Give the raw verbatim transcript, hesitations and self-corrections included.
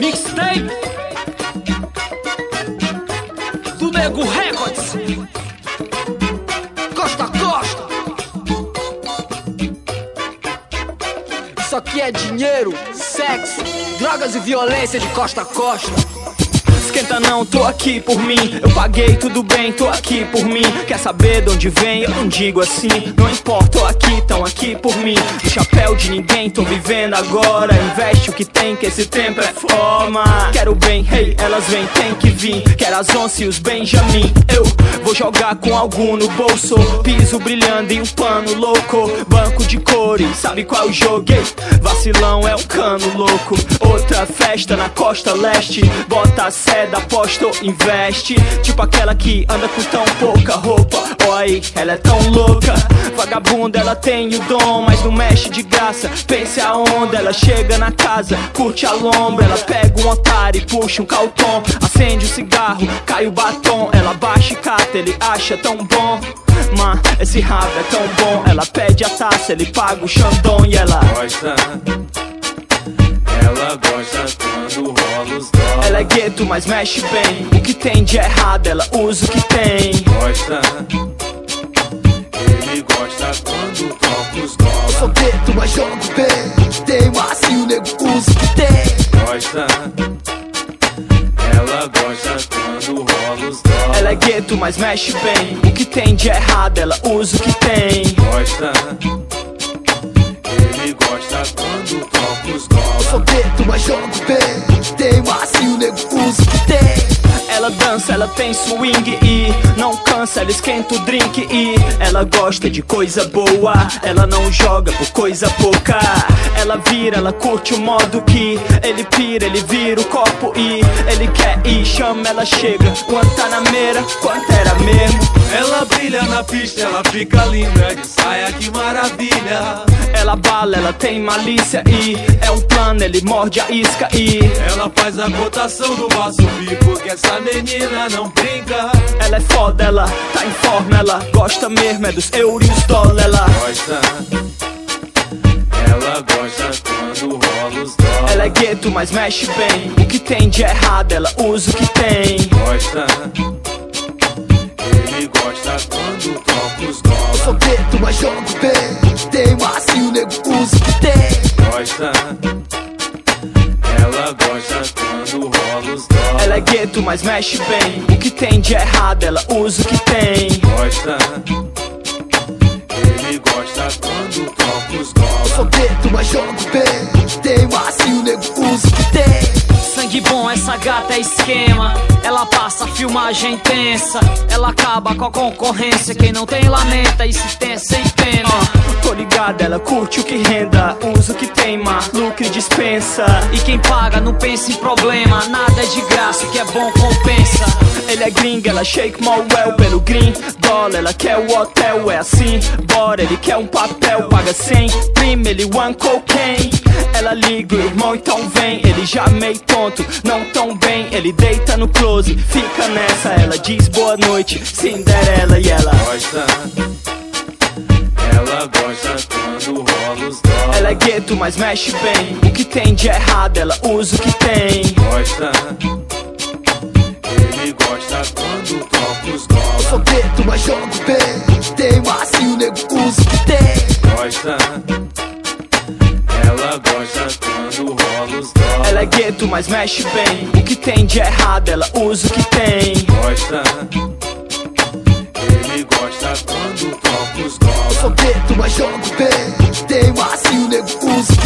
Mixtape do Nego Records, costa a costa. Isso aqui é dinheiro, sexo, drogas e violência de costa a costa. Esquenta não, tô aqui por mim. Eu paguei, tudo bem, tô aqui por mim. Quer saber de onde vem? Eu não digo assim. Não importa, tô aqui, tão aqui por mim. No chapéu de ninguém, tô vivendo agora. Investe o que tem, que esse tempo é forma. Quero bem, hey, elas vêm, tem que vir. Quero as onça e os Benjamin. Eu vou jogar com algum no bolso. Piso brilhando em um pano louco. Banco de cores, sabe qual joguei? Vacilão é um cano louco. Outra festa na costa leste. Bota a seda, aposta ou investe. Tipo aquela que anda com tão pouca roupa. Oi, ela é tão louca. Vagabunda, ela tem o dom, mas não mexe de graça. Pense a onda, ela chega na casa, curte a lombra. Ela pega um otário e puxa um calton. Acende o cigarro, cai o batom. Ela baixa e cata, ele acha tão bom. Mas esse rabo é tão bom. Ela pede a taça, ele paga o chandon. E ela gosta, ela gosta quando rola os dólares. Ela é gueto, mas mexe bem. O que tem de errado, ela usa o que tem. Gosta, ele gosta quando toca os dólares. Eu sou gueto, mas jogo bem. Tem macio, o nego usa o que tem. Gosta, ela gosta quando rola os dólares. Ela é gueto, mas mexe bem. O que tem de errado, ela usa o que tem. Gosta, ele gosta quando toca os dólares. Eu sou gueto, mas jogo bem. Tem macio, o nego usa o que tem. Ela dança, ela tem swing e não cansa, ela esquenta o drink e ela gosta de coisa boa. Ela não joga por coisa pouca. Ela vira, ela curte o modo que ele pira, ele vira o copo e ele quer ir, chama, ela chega. Guantanameira, quanto era mesmo? Ela brilha na pista, ela fica linda de saia, que maravilha. Ela bala, ela tem malícia e é um plano, ele morde a isca e ela faz a cotação do bar subir, porque essa menina não brinca. Ela é foda, ela tá em forma, ela gosta mesmo é dos euros e os dólares. Ela gosta, ela gosta quando rola os dólares. Ela é gueto, mas mexe bem. O que tem de errado, ela usa o que tem. Gosta, ele gosta quando toca os dólares. Eu sou gueto, mas jogo bem. Tem macio, o nego usa o que tem. Gosta, ela gosta quando rola os dólares. Ela é gueto, mas mexe bem. O que tem de errado, ela usa o que tem. Gosta, ele gosta quando toca os dólares. Eu sou gueto, mas jogo bem. Tem macio, o nego usa o que tem. Sangue bom, essa gata é esquema. Ela passa filmagem intensa. Ela acaba com a concorrência. Quem não tem lamenta e se tem é sem pena. uh, Tô ligado, ela curte o que renda. Usa o que tem, mas lucre e dispensa. E quem paga não pensa em problema. Nada é de graça, o que é bom compensa. Ele é gringa, ela shake more well pelo green dólar. Ela quer o hotel, é assim, bora. Ele quer um papel, paga cem prima, ele one cocaine. Ela liga, irmão, então vem. Ele já meio tonto, não tão bem. Ele deita no close, fica nessa. Ela diz boa noite, Cinderela. E ela gosta, ela gosta quando rola os dólares. Ela é gueto, mas mexe bem. O que tem de errado, ela usa o que tem. Gosta, ele gosta quando toca os dólares. Eu sou gueto, mas jogo bem. Tem macio, o nego usa o que tem. Gosta, ela gosta quando rola os dólares. Ela é gueto, mas mexe bem. O que tem de errado, ela usa o que tem. Gosta, ele gosta quando toca os dólares. Eu sou gueto, mas jogo bem. Tem macio, o nego usa o que tem.